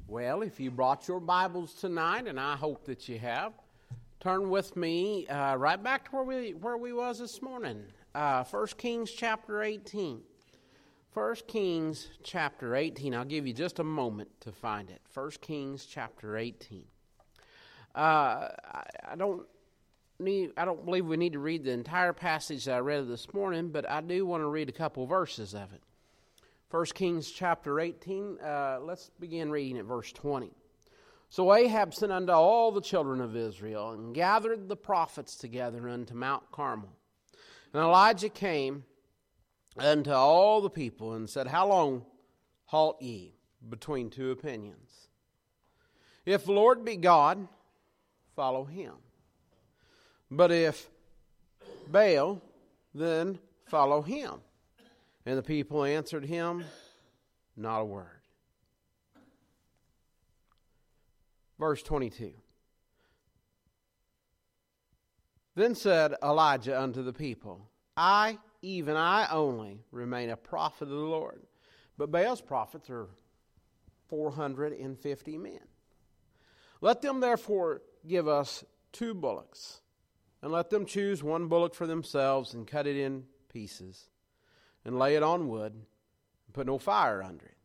Well, if you brought your Bibles tonight, and I hope that you have, turn with me right back to where we was this morning. 1 Kings chapter 18. 1 Kings chapter 18. I'll give you just a moment to find it. 1 Kings chapter 18. I don't believe we need to read the entire passage that I read this morning, but I do want to read a couple verses of it. 1 Kings chapter 18, let's begin reading at verse 20. So Ahab sent unto all the children of Israel, and gathered the prophets together unto Mount Carmel. And Elijah came unto all the people, and said, How long halt ye between two opinions? If the Lord be God, follow him. But if Baal, then follow him. And the people answered him, not a word. Verse 22. Then said Elijah unto the people, I, even I only, remain a prophet of the Lord. But Baal's prophets are 450 men. Let them therefore give us 2 bullocks, and let them choose 1 bullock for themselves, and cut it in pieces, and lay it on wood, and put no fire under it.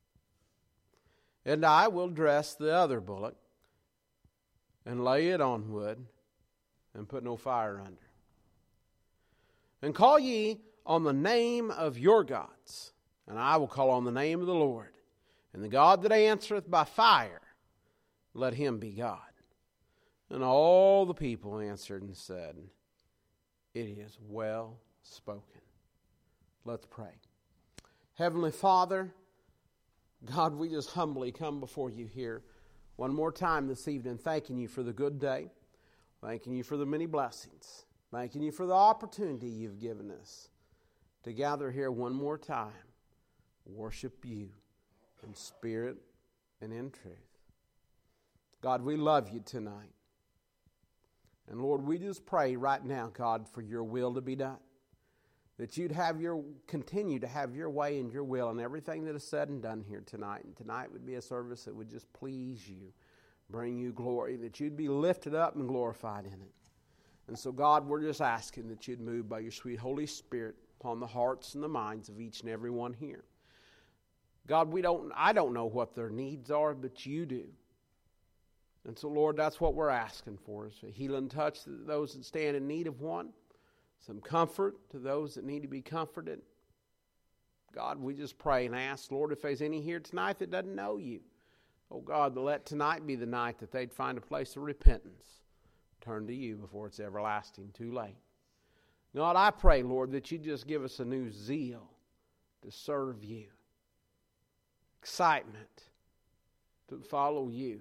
And I will dress the other bullock, and lay it on wood, and put no fire under. And call ye on the name of your gods, and I will call on the name of the Lord. And the God that answereth by fire, let him be God. And all the people answered and said, It is well spoken. Let's pray. Heavenly Father, God, we just humbly come before you here one more time this evening, thanking you for the good day, thanking you for the many blessings, thanking you for the opportunity you've given us to gather here one more time, worship you in spirit and in truth. God, we love you tonight. And Lord, we just pray right now, God, for your will to be done. That you'd continue to have your way and your will in everything that is said and done here tonight. And tonight would be a service that would just please you, bring you glory, that you'd be lifted up and glorified in it. And so, God, we're just asking that you'd move by your sweet Holy Spirit upon the hearts and the minds of each and every one here. God, I don't know what their needs are, but you do. And so, Lord, that's what we're asking for, is a healing touch to those that stand in need of one. Some comfort to those that need to be comforted. God, we just pray and ask, Lord, if there's any here tonight that doesn't know you, oh God, let tonight be the night that they'd find a place of repentance. Turn to you before it's everlasting too late. God, I pray, Lord, that you just give us a new zeal to serve you. Excitement to follow you.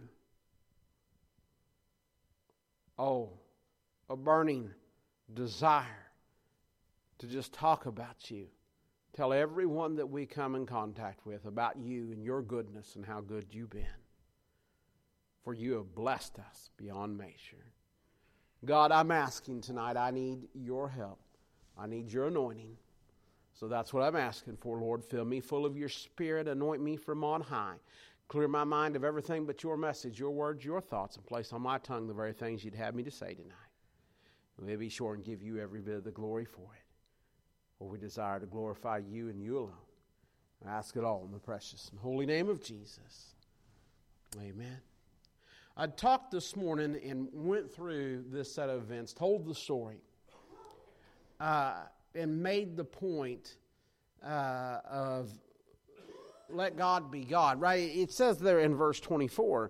Oh, a burning desire to just talk about you. Tell everyone that we come in contact with about you and your goodness and how good you've been. For you have blessed us beyond measure. God, I'm asking tonight, I need your help. I need your anointing. So that's what I'm asking for, Lord. Fill me full of your Spirit. Anoint me from on high. Clear my mind of everything but your message, your words, your thoughts, and place on my tongue the very things you'd have me to say tonight. We'll be sure and give you every bit of the glory for it. For we desire to glorify you and you alone. I ask it all in the precious and holy name of Jesus. Amen. I talked this morning and went through this set of events, told the story, and made the point of let God be God. Right? It says there in verse 24,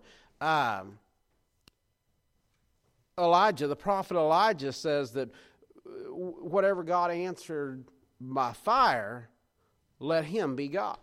Elijah, the prophet Elijah, says that whatever God answered by fire, let him be God.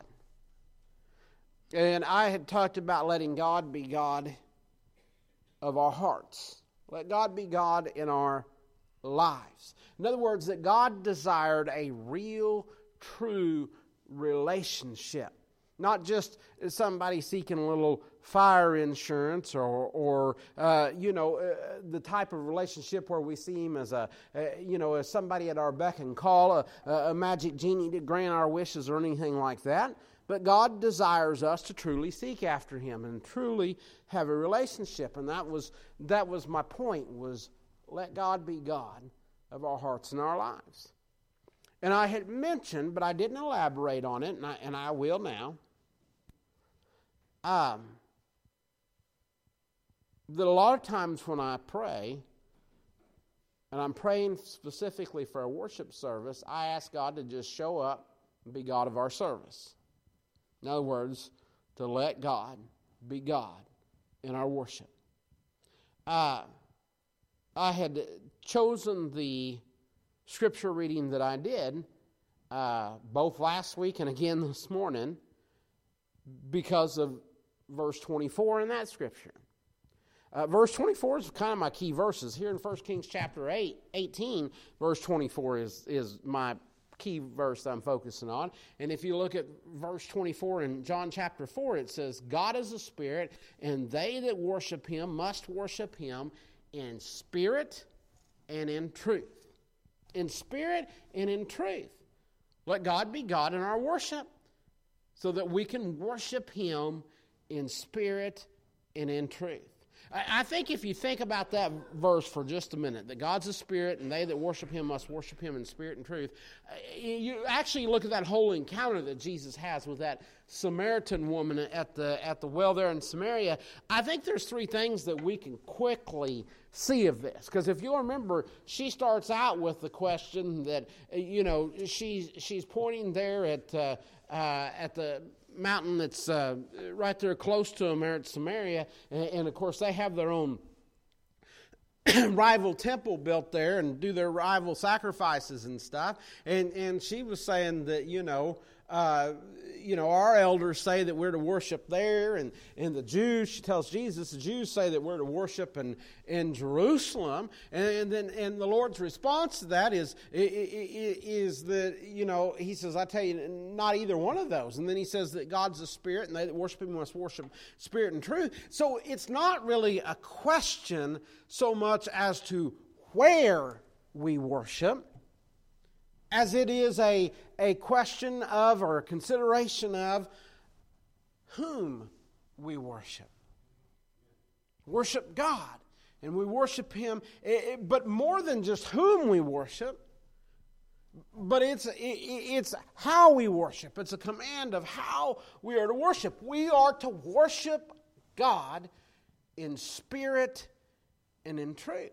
And I had talked about letting God be God of our hearts. Let God be God in our lives. In other words, that God desired a real, true relationship. Not just somebody seeking a little fire insurance or the type of relationship where we see him as as somebody at our beck and call, a magic genie to grant our wishes or anything like that. But God desires us to truly seek after Him and truly have a relationship. And that was my point, was let God be God of our hearts and our lives. And I had mentioned, but I didn't elaborate on it, and I will now, that a lot of times when I pray, and I'm praying specifically for a worship service, I ask God to just show up and be God of our service. In other words, to let God be God in our worship. I had chosen the scripture reading that I did, both last week and again this morning, because of verse 24 in that scripture. Verse 24 is kind of my key verses. Here in 1 Kings chapter 18, verse 24 is my key verse that I'm focusing on. And if you look at verse 24 in John chapter 4, it says, God is a spirit, and they that worship Him must worship Him in spirit and in truth. In spirit and in truth. Let God be God in our worship, so that we can worship Him in spirit and in truth. I think if you think about that verse for just a minute, that God's a spirit and they that worship Him must worship Him in spirit and truth, you actually look at that whole encounter that Jesus has with that Samaritan woman at the well there in Samaria. I think there's three things that we can quickly see of this. Because if you'll remember, she starts out with the question that, she's pointing there at the mountain that's right there close to them there at Samaria, and of course they have their own rival temple built there and do their rival sacrifices and stuff, and she was saying that our elders say that we're to worship there, and the Jews, she tells Jesus, the Jews say that we're to worship in Jerusalem, and the Lord's response to that is that, He says, I tell you, not either one of those. And then He says that God's a spirit, and they that worship Him must worship spirit and truth. So it's not really a question so much as to where we worship, as it is a question of, or a consideration of, whom we worship. Worship God. And we worship Him, but more than just whom we worship, but it's how we worship. It's a command of how we are to worship. We are to worship God in spirit and in truth.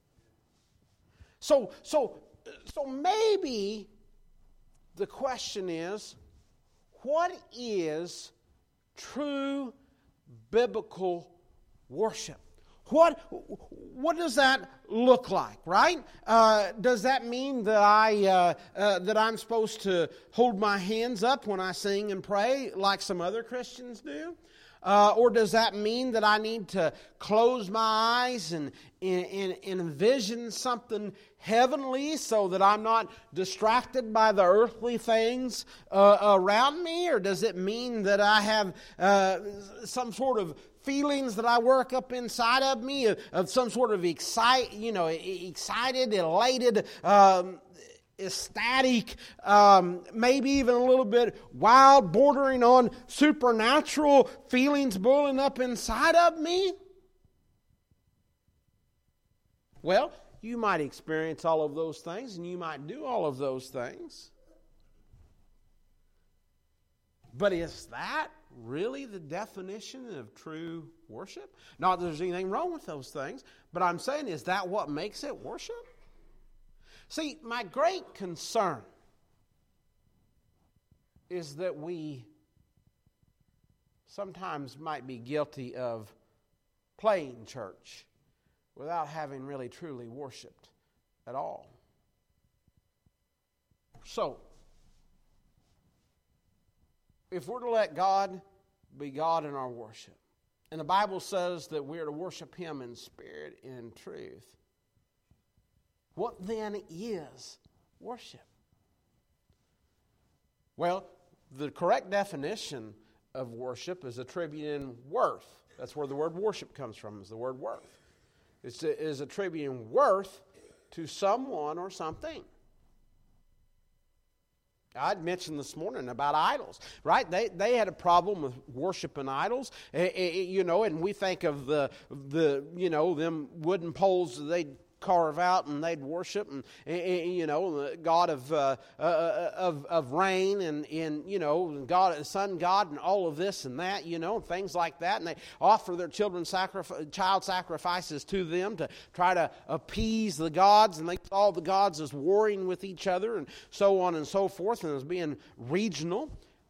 So maybe the question is, what is true biblical worship? What does that look like, right? Does that mean that that I'm supposed to hold my hands up when I sing and pray like some other Christians do? Or does that mean that I need to close my eyes and envision something heavenly so that I'm not distracted by the earthly things around me? Or does it mean that I have some sort of feelings that I work up inside of me of some sort of excited, elated, ecstatic, maybe even a little bit wild, bordering on supernatural feelings boiling up inside of me? Well, you might experience all of those things, and you might do all of those things. But is that really the definition of true worship? Not that there's anything wrong with those things, but I'm saying, is that what makes it worship? See, my great concern is that we sometimes might be guilty of playing church without having really truly worshiped at all. So, if we're to let God be God in our worship, and the Bible says that we're to worship Him in spirit and in truth, what then is worship? Well, the correct definition of worship is attributing worth. That's where the word worship comes from, is the word worth. It is attributing worth to someone or something. I'd mentioned this morning about idols, right? They had a problem with worshiping idols, and we think of the them wooden poles that they'd carve out and they'd worship, and the God of rain and God, sun God, and all of this and that, things like that, and they offer their child sacrifices to them to try to appease the gods, and they saw the gods as warring with each other, and so on and so forth, and as being regional.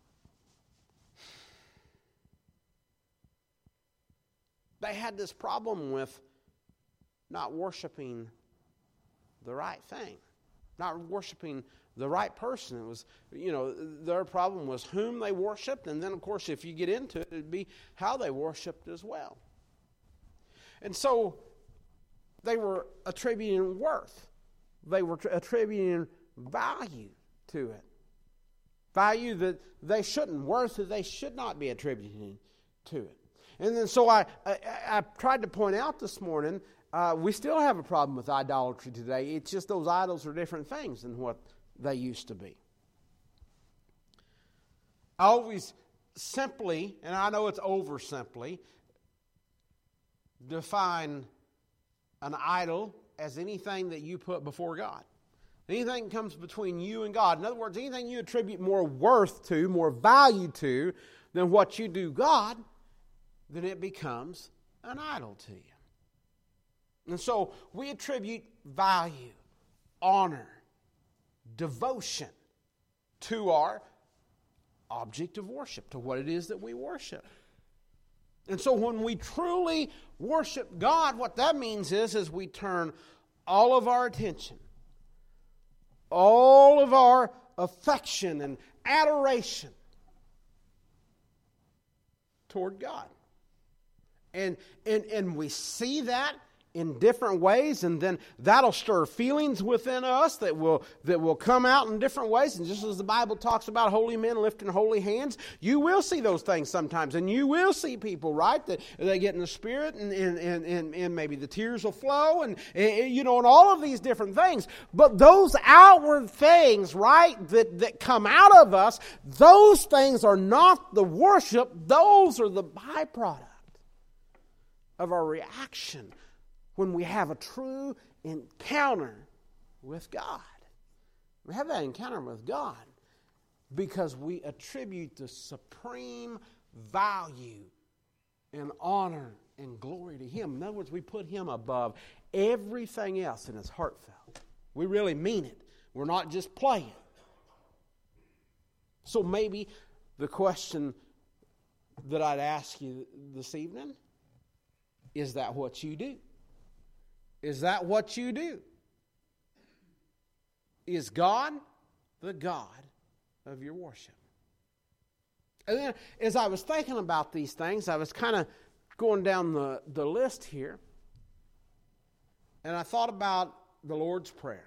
They had this problem with not worshiping the right thing, not worshiping the right person. It was, their problem was whom they worshiped, and then, of course, if you get into it, it'd be how they worshiped as well. And so they were attributing worth. They were attributing value to it. Value that they shouldn't, worth that they should not be attributing to it. And then so I tried to point out this morning, we still have a problem with idolatry today. It's just those idols are different things than what they used to be. I always simply, and I know it's oversimply, define an idol as anything that you put before God. Anything that comes between you and God. In other words, anything you attribute more worth to, more value to, than what you do God, then it becomes an idol to you. And so we attribute value, honor, devotion to our object of worship, to what it is that we worship. And so when we truly worship God, what that means is we turn all of our attention, all of our affection and adoration toward God. And we see that in different ways, and then that'll stir feelings within us that will come out in different ways. And just as the Bible talks about holy men lifting holy hands, you will see those things sometimes, and you will see people, right, that they get in the Spirit, and maybe the tears will flow, and all of these different things. But those outward things, right, that come out of us, those things are not the worship; those are the byproduct of our reaction when we have a true encounter with God. We have that encounter with God because we attribute the supreme value and honor and glory to Him. In other words, we put Him above everything else, and it's heartfelt. We really mean it. We're not just playing. So maybe the question that I'd ask you this evening, is that what you do? Is that what you do? Is God the God of your worship? And then as I was thinking about these things, I was kind of going down the list here, and I thought about the Lord's Prayer.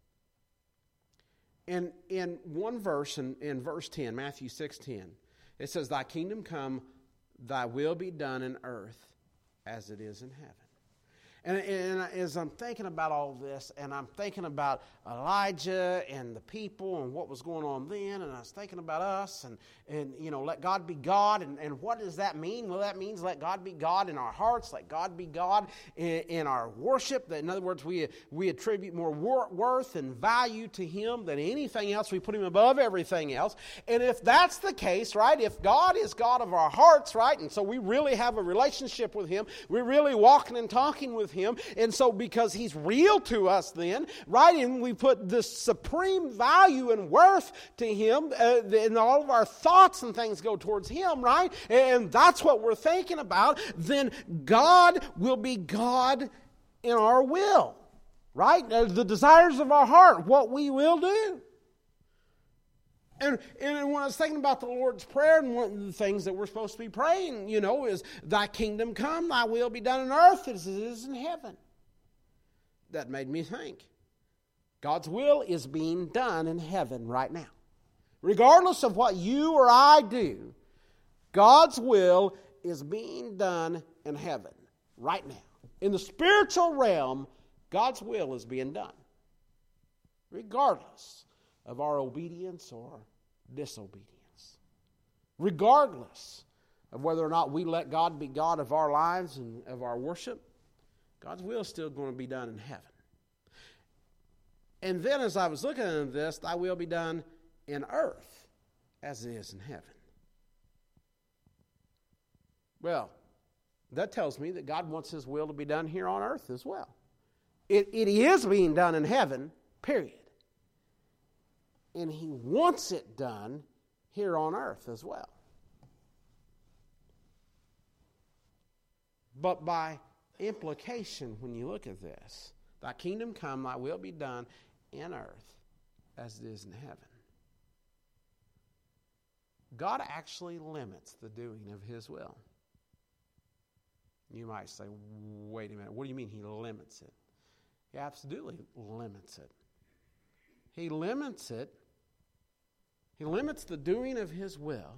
And in one verse, in verse 10, Matthew 6:10, it says, "Thy kingdom come, thy will be done in earth as it is in heaven." And as I'm thinking about all this, and I'm thinking about Elijah and the people and what was going on then, and I was thinking about us, and let God be God, and what does that mean? Well, that means let God be God in our hearts, let God be God in our worship. In other words, we attribute more worth and value to Him than anything else. We put Him above everything else. And if that's the case, right, if God is God of our hearts, right, and so we really have a relationship with Him, we're really walking and talking with Him, and so because He's real to us then, right, and we put this supreme value and worth to Him, and all of our thoughts and things go towards Him, right, and that's what we're thinking about, then God will be God in our will, right, the desires of our heart, what we will do. And when I was thinking about the Lord's Prayer, and one of the things that we're supposed to be praying, is thy kingdom come, thy will be done on earth as it is in heaven. That made me think. God's will is being done in heaven right now. Regardless of what you or I do, God's will is being done in heaven right now. In the spiritual realm, God's will is being done. Regardless of our obedience or disobedience. Regardless of whether or not we let God be God of our lives and of our worship, God's will is still going to be done in heaven. And then as I was looking at this, thy will be done in earth as it is in heaven. Well, that tells me that God wants His will to be done here on earth as well. It is being done in heaven, period. And He wants it done here on earth as well. But by implication, when you look at this, thy kingdom come, thy will be done in earth as it is in heaven. God actually limits the doing of His will. You might say, wait a minute, what do you mean He limits it? He absolutely limits it. He limits it. He limits the doing of His will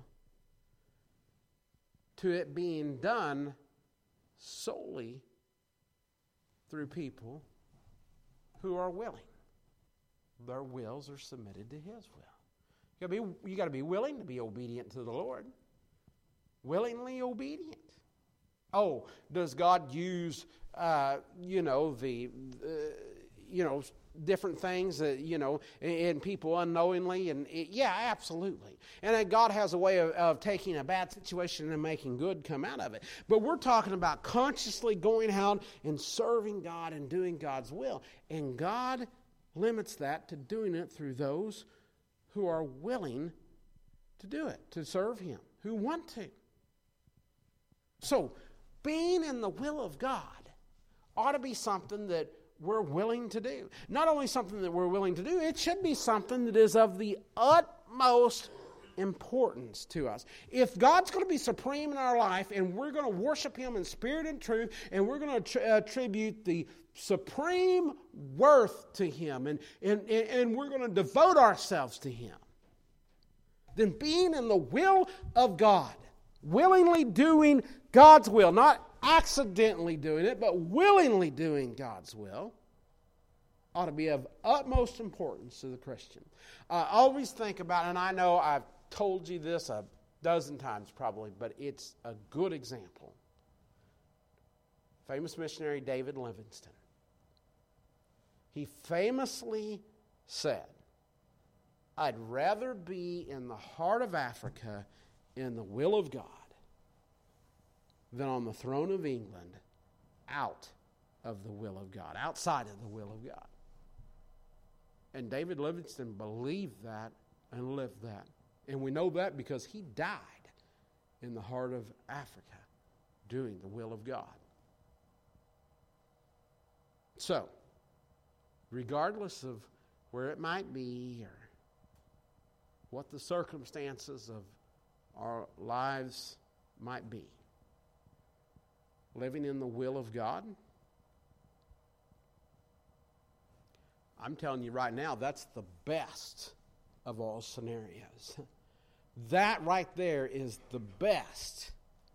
to it being done solely through people who are willing. Their wills are submitted to His will. You got to be willing to be obedient to the Lord. Willingly obedient. Oh, does God use different things that and people unknowingly? And yeah, absolutely. And then God has a way of taking a bad situation and making good come out of it. But we're talking about consciously going out and serving God and doing God's will. And God limits that to doing it through those who are willing to do it, to serve Him, who want to. So, being in the will of God ought to be something that we're willing to do. Not only something that we're willing to do, it should be something that is of the utmost importance to us. If God's going to be supreme in our life and we're going to worship Him in spirit and truth, and we're going to attribute the supreme worth to Him, and we're going to devote ourselves to Him, then being in the will of God, willingly doing God's will, not accidentally doing it, but willingly doing God's will, ought to be of utmost importance to the Christian. I always think about, and I know I've told you this a dozen times probably, but it's a good example. Famous missionary David Livingstone. He famously said, I'd rather be in the heart of Africa in the will of God than on the throne of England out of the will of God, outside of the will of God. And David Livingstone believed that and lived that. And we know that because he died in the heart of Africa doing the will of God. So, regardless of where it might be or what the circumstances of our lives might be, living in the will of God, I'm telling you right now, that's the best of all scenarios. That right there is the best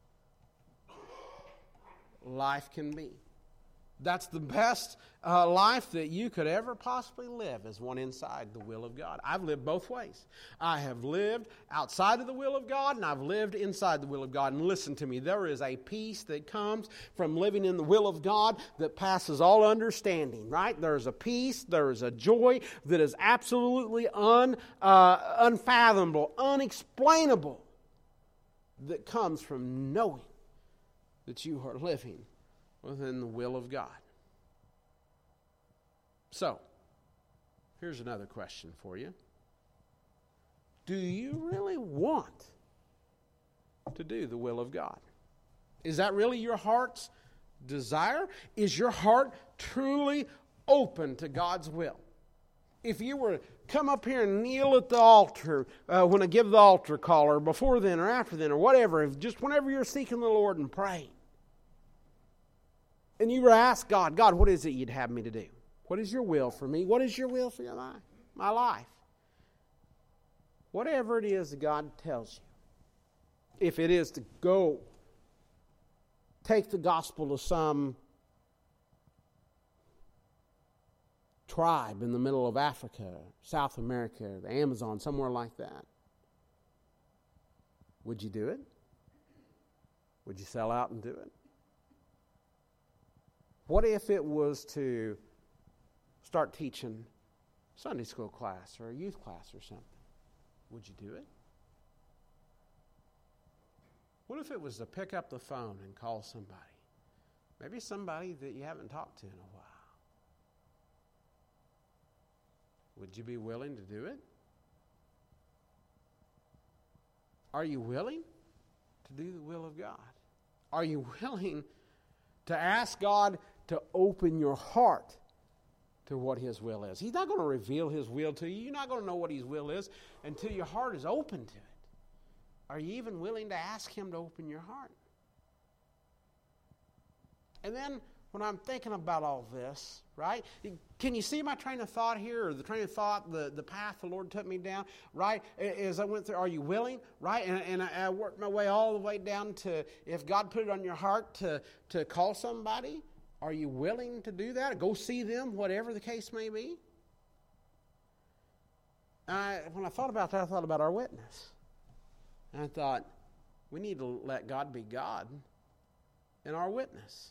life can be. That's the best life that you could ever possibly live, is one inside the will of God. I've lived both ways. I have lived outside of the will of God, and I've lived inside the will of God. And listen to me, there is a peace that comes from living in the will of God that passes all understanding, right? There's a peace, there is a joy that is absolutely unfathomable, unexplainable, that comes from knowing that you are living within the will of God. So, here's another question for you. Do you really want to do the will of God? Is that really your heart's desire? Is your heart truly open to God's will? If you were to come up here and kneel at the altar when I give the altar call, or before then or after then or whatever, just whenever you're seeking the Lord and praying, and you were asked God, what is it you'd have me to do? What is your will for me? What is your will for my life? Whatever it is that God tells you, if it is to go take the gospel to some tribe in the middle of Africa, South America, the Amazon, somewhere like that. Would you do it? Would you sell out and do it? What if it was to start teaching Sunday school class or a youth class or something? Would you do it? What if it was to pick up the phone and call somebody? Maybe somebody that you haven't talked to in a while. Would you be willing to do it? Are you willing to do the will of God? Are you willing to ask God to open your heart to what His will is? He's not going to reveal His will to you. You're not going to know what His will is until your heart is open to it. Are you even willing to ask Him to open your heart? And then when I'm thinking about all this, right? Can you see my train of thought here, or the train of thought, the path the Lord took me down, right? As I went through, are you willing, right? And I worked my way all the way down to, if God put it on your heart to call somebody, are you willing to do that? Go see them, whatever the case may be? When I thought about that, I thought about our witness. And I thought, we need to let God be God in our witness.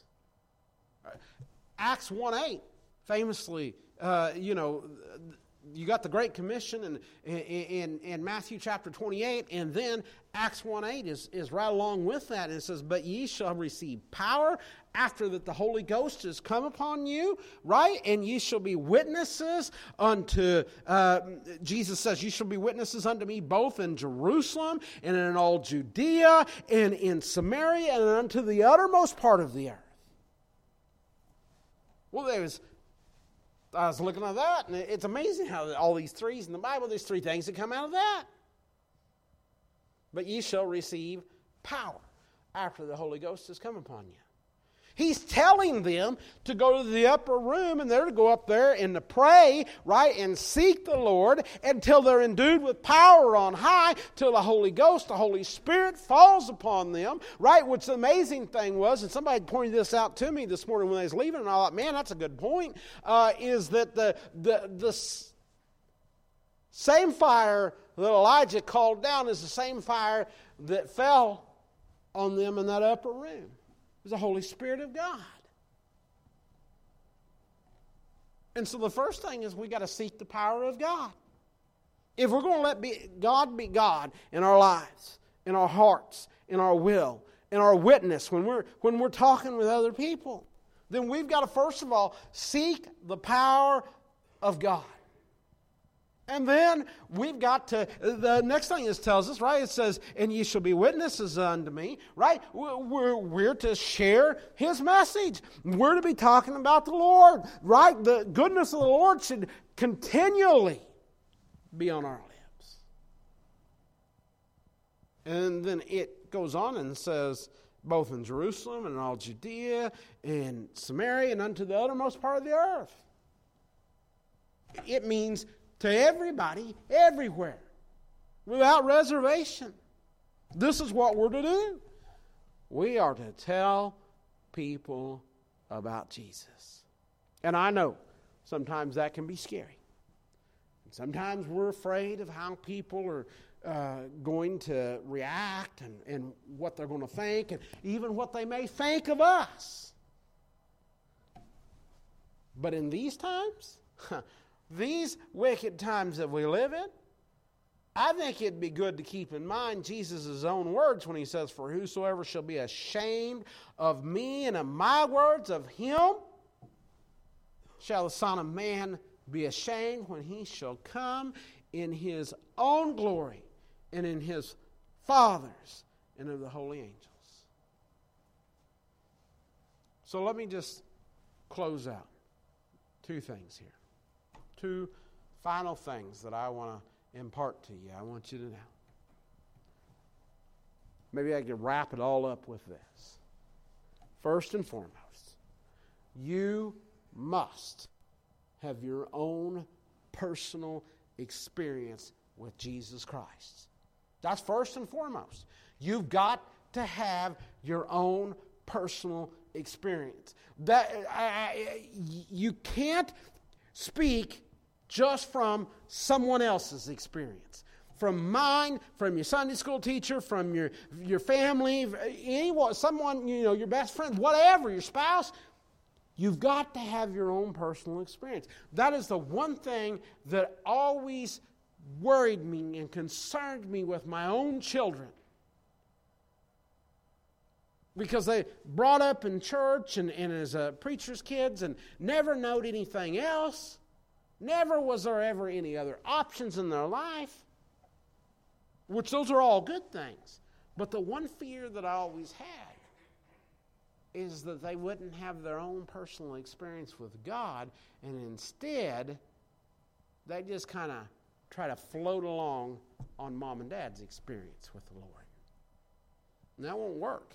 Acts 1:8, famously, you got the Great Commission in Matthew chapter 28, and then Acts 1:8 is right along with that. And it says, but ye shall receive power after that the Holy Ghost has come upon you, right? And ye shall be witnesses unto, Jesus says, you shall be witnesses unto me both in Jerusalem and in all Judea and in Samaria and unto the uttermost part of the earth. Well, I was looking at that, and it's amazing how all these threes in the Bible, there's three things that come out of that. But ye shall receive power after the Holy Ghost has come upon you. He's telling them to go to the upper room, and they're to go up there and to pray, right, and seek the Lord until they're endued with power on high, till the Holy Ghost, the Holy Spirit falls upon them, right? Which the amazing thing was, and somebody pointed this out to me this morning when I was leaving, and I thought, man, that's a good point, is that the same fire that Elijah called down is the same fire that fell on them in that upper room. Is the Holy Spirit of God. And so the first thing is we got to seek the power of God. If we're going to let God be God in our lives, in our hearts, in our will, in our witness, when we're talking with other people, then we've got to first of all seek the power of God. And then we've got to, the next thing it tells us, right? It says, and ye shall be witnesses unto me, right? We're to share His message. We're to be talking about the Lord, right? The goodness of the Lord should continually be on our lips. And then it goes on and says, both in Jerusalem and in all Judea and Samaria and unto the uttermost part of the earth. It means to everybody, everywhere, without reservation. This is what we're to do. We are to tell people about Jesus. And I know sometimes that can be scary. Sometimes we're afraid of how people are going to react and what they're going to think, and even what they may think of us. But in these times, these wicked times that we live in, I think it'd be good to keep in mind Jesus' own words when He says, for whosoever shall be ashamed of me and of my words, of him shall the Son of Man be ashamed when He shall come in His own glory and in His Father's and of the holy angels. So let me just close out. Two things here. Two final things that I want to impart to you. I want you to know. Maybe I can wrap it all up with this. First and foremost, you must have your own personal experience with Jesus Christ. That's first and foremost. You've got to have your own personal experience. You can't speak just from someone else's experience. From mine, from your Sunday school teacher, from your family, anyone, someone, your best friend, whatever, your spouse. You've got to have your own personal experience. That is the one thing that always worried me and concerned me with my own children. Because they brought up in church and as preacher's kids and never knowed anything else. Never was there ever any other options in their life. Which those are all good things. But the one fear that I always had is that they wouldn't have their own personal experience with God, and instead they just kind of try to float along on mom and dad's experience with the Lord. And that won't work.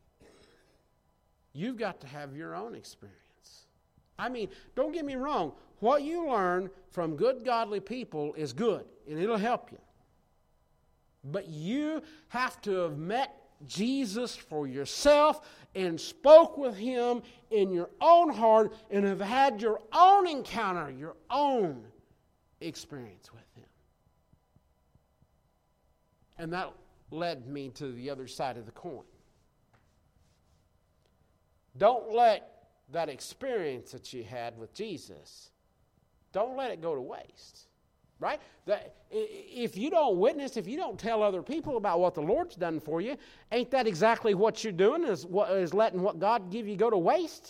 You've got to have your own experience. I mean, don't get me wrong. What you learn from good, godly people is good, and it'll help you. But you have to have met Jesus for yourself and spoke with Him in your own heart and have had your own encounter, your own experience with Him. And that led me to the other side of the coin. Don't let that experience that you had with Jesus, don't let it go to waste. Right? If you don't witness, if you don't tell other people about what the Lord's done for you, ain't that exactly what you're doing, is letting what God give you go to waste?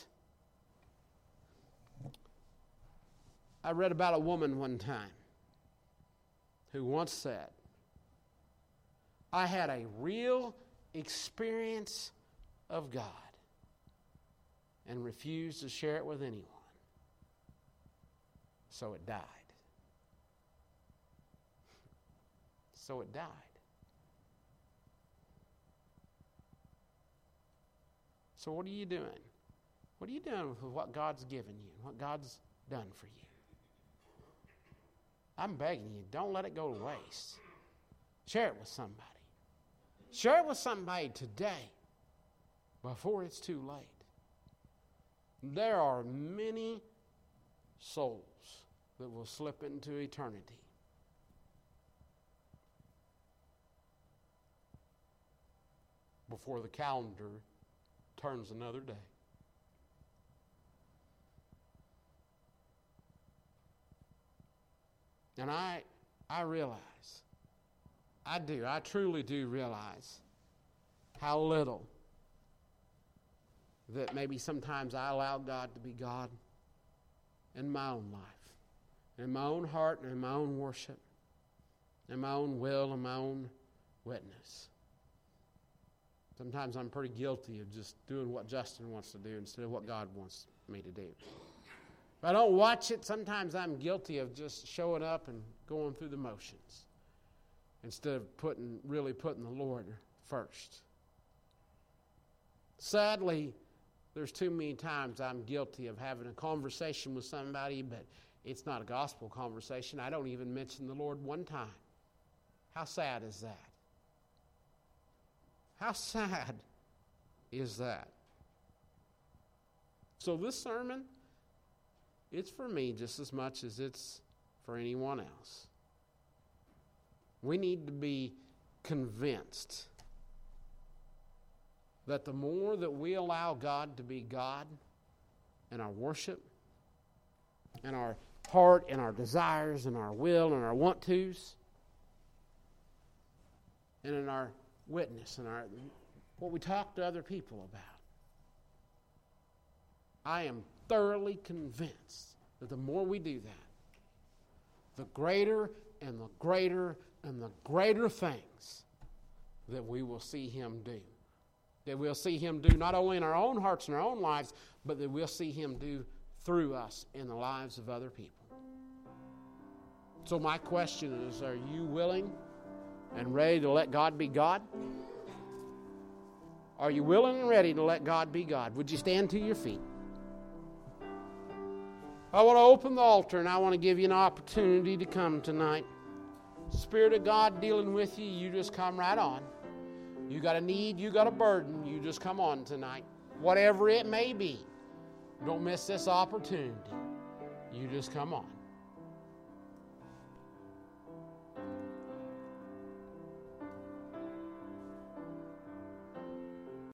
I read about a woman one time who once said, I had a real experience of God and refused to share it with anyone. So it died. So it died. So what are you doing? What are you doing with what God's given you, what God's done for you? I'm begging you, don't let it go to waste. Share it with somebody. Share it with somebody today before it's too late. There are many souls that will slip into eternity before the calendar turns another day. And I realize, I truly do realize how little that maybe sometimes I allow God to be God in my own life, in my own heart, and in my own worship, in my own will, and my own witness. Sometimes I'm pretty guilty of just doing what Justin wants to do instead of what God wants me to do. If I don't watch it, sometimes I'm guilty of just showing up and going through the motions instead of really putting the Lord first. Sadly, there's too many times I'm guilty of having a conversation with somebody, but it's not a gospel conversation. I don't even mention the Lord one time. How sad is that? How sad is that? So this sermon, it's for me just as much as it's for anyone else. We need to be convinced that the more that we allow God to be God in our worship, in our heart, in our desires, in our will, in our want-tos, and in our witness and what we talk to other people about. I am thoroughly convinced that the more we do that, the greater and the greater and the greater things that we will see Him do. That we'll see Him do not only in our own hearts and our own lives, but that we'll see Him do through us in the lives of other people. So my question is, are you willing and ready to let God be God? Are you willing and ready to let God be God? Would you stand to your feet? I want to open the altar and I want to give you an opportunity to come tonight. Spirit of God dealing with you, you just come right on. You got a need, you got a burden, you just come on tonight. Whatever it may be, don't miss this opportunity. You just come on.